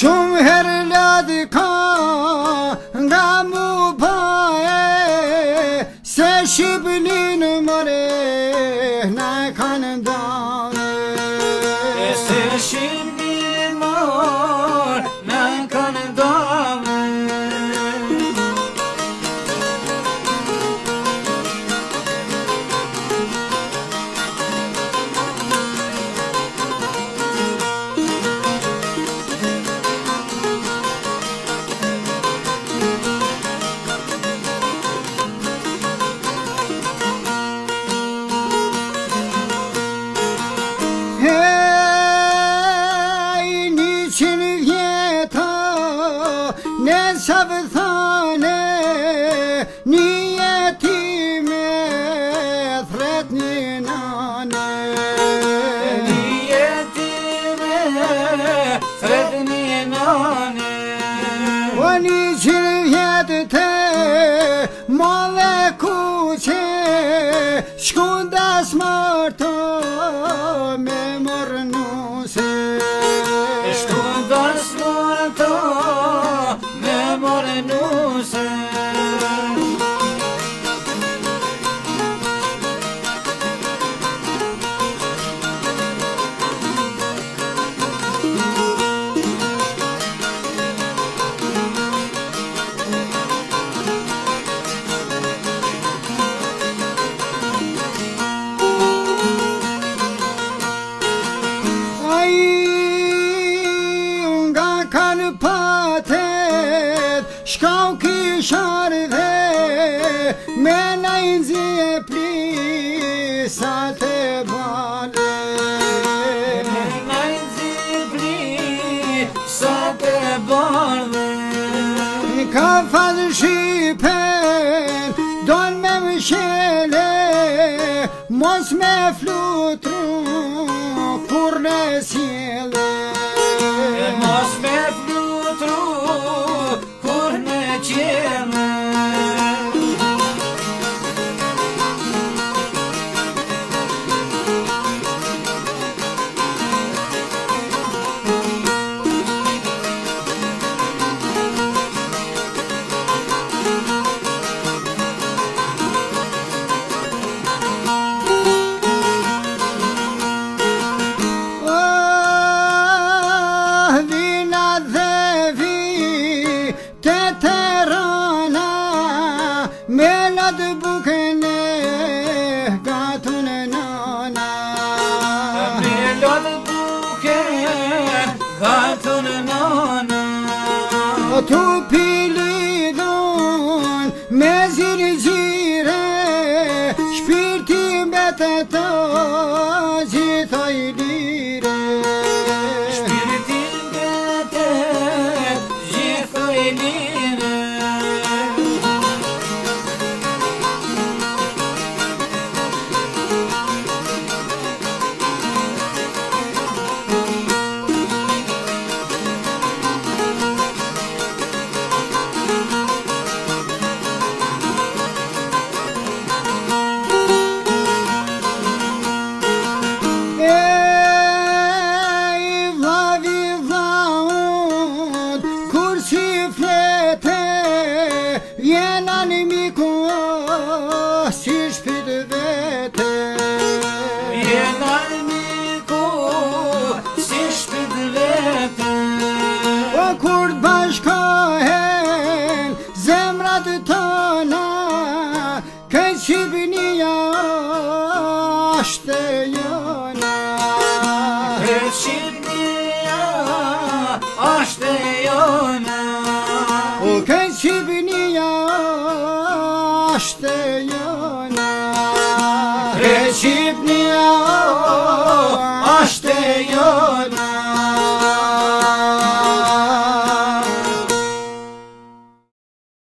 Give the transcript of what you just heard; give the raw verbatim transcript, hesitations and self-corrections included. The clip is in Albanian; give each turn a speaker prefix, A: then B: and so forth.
A: Shumë herë ladi ka nga mu pae, se Shqipërinë mëre na e kanë ndane.
B: Se Shqipërinë mëre na e kanë ndane.
A: Ne savë thane, një jetime thret një nane.
B: Një jetime thret një nane.
A: O një qënë vjetë të molle kuqe, shkunda smarto me mërnuse.
B: Shkunda smarto Mornuse.
A: Ai nga kanë patet shkau kisharë dhe me najnëzi e plisat e bale.
B: Me najnëzi e plisat e bale.
A: Ka falë Shqipen, don me më shele, mos me flutru kur në sjele.
B: Mos me flutru kur në qele.
A: Me ladë bukene gatun e nana.
B: Me ladë bukene gatun e nana.
A: Tu pilidon me zirgjire, shpirti mbetet të gjithoj lire.
B: Shpirti mbetet gjithoj lire.
A: Jena një miku si shpit vete.
B: Jena një miku si shpit vete.
A: O kur të bashkohen zemrat tona, këtë Shqipënia është e jona.
B: Këtë Shqipënia është e jona.
A: O këtë Shqipënia është e jona.
B: Këtë Shqipënia është e jona.